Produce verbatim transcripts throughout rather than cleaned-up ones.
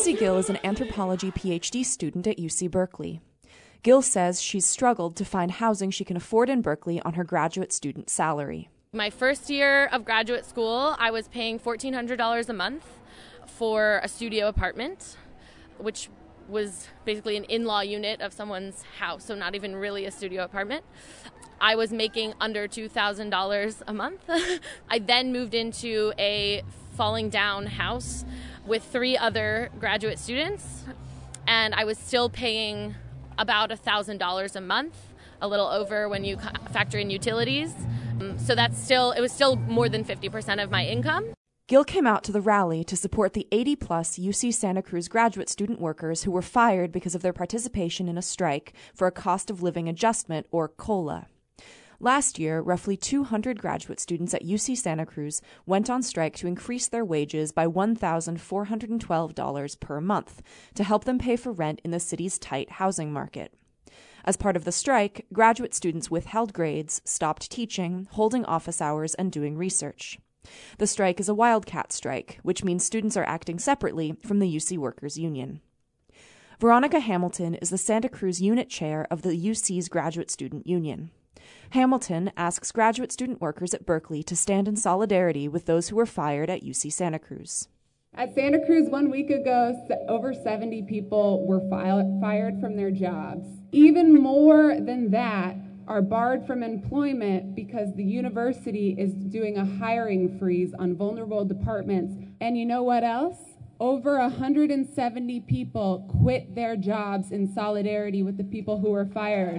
Lucy Gill is an anthropology P H D student at U C Berkeley. Gill says she's struggled to find housing she can afford in Berkeley on her graduate student salary. My first year of graduate school, I was paying fourteen hundred dollars a month for a studio apartment, which was basically an in-law unit of someone's house, so not even really a studio apartment. I was making under two thousand dollars a month. I then moved into a falling down house with three other graduate students, and I was still paying about one thousand dollars a month, a little over when you factor in utilities. So that's still, it was still more than fifty percent of my income. Gill came out to the rally to support the eighty plus U C Santa Cruz graduate student workers who were fired because of their participation in a strike for a cost of living adjustment, or COLA. Last year, roughly two hundred graduate students at U C Santa Cruz went on strike to increase their wages by one thousand four hundred twelve dollars per month to help them pay for rent in the city's tight housing market. As part of the strike, graduate students withheld grades, stopped teaching, holding office hours, and doing research. The strike is a wildcat strike, which means students are acting separately from the U C Workers Union. Veronica Hamilton is the Santa Cruz unit chair of the U C's Graduate Student Union. Hamilton asks graduate student workers at Berkeley to stand in solidarity with those who were fired at U C Santa Cruz. At Santa Cruz one week ago, over seventy people were fired from their jobs. Even more than that are barred from employment because the university is doing a hiring freeze on vulnerable departments. And you know what else? Over one hundred seventy people quit their jobs in solidarity with the people who were fired.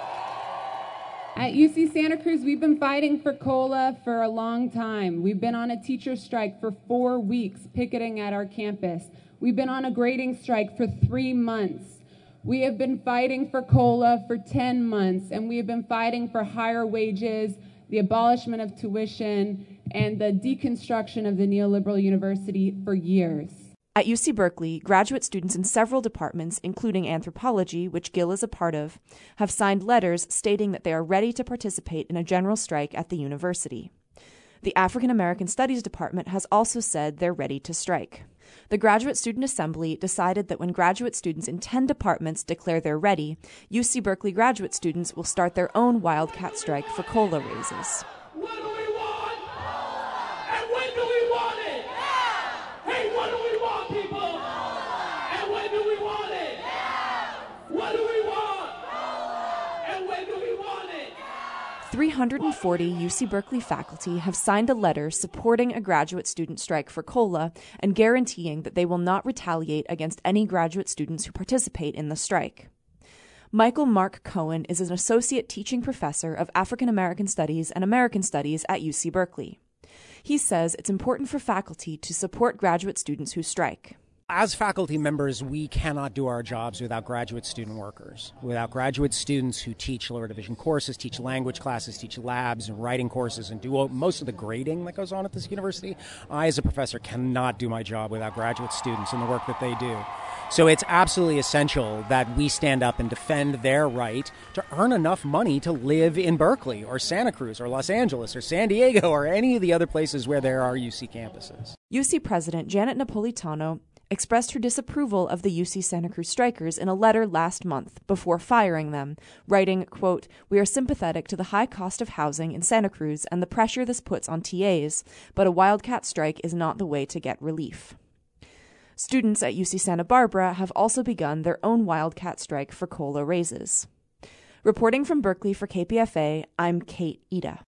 At U C Santa Cruz, we've been fighting for COLA for a long time. We've been on a teacher strike for four weeks, picketing at our campus. We've been on a grading strike for three months. We have been fighting for COLA for ten months, and we have been fighting for higher wages, the abolishment of tuition, and the deconstruction of the neoliberal university for years. At U C Berkeley, graduate students in several departments, including anthropology, which Gill is a part of, have signed letters stating that they are ready to participate in a general strike at the university. The African American Studies Department has also said they're ready to strike. The Graduate Student Assembly decided that when graduate students in ten departments declare they're ready, U C Berkeley graduate students will start their own wildcat strike for COLA raises. What do we want? And when do we want it? Hey, what do we want, people? And when do we want it? What do we want? And when do we want it? three hundred forty U C Berkeley faculty have signed a letter supporting a graduate student strike for COLA and guaranteeing that they will not retaliate against any graduate students who participate in the strike. Michael Mark Cohen is an associate teaching professor of African American Studies and American Studies at U C Berkeley. He says it's important for faculty to support graduate students who strike. As faculty members, we cannot do our jobs without graduate student workers, without graduate students who teach lower division courses, teach language classes, teach labs and writing courses, and do most of the grading that goes on at this university. I, as a professor, cannot do my job without graduate students and the work that they do. So it's absolutely essential that we stand up and defend their right to earn enough money to live in Berkeley or Santa Cruz or Los Angeles or San Diego or any of the other places where there are U C campuses. U C President Janet Napolitano expressed her disapproval of the U C Santa Cruz strikers in a letter last month before firing them, writing, quote, "We are sympathetic to the high cost of housing in Santa Cruz and the pressure this puts on T As, but a wildcat strike is not the way to get relief." Students at U C Santa Barbara have also begun their own wildcat strike for COLA raises. Reporting from Berkeley for K P F A, I'm Kate Ida.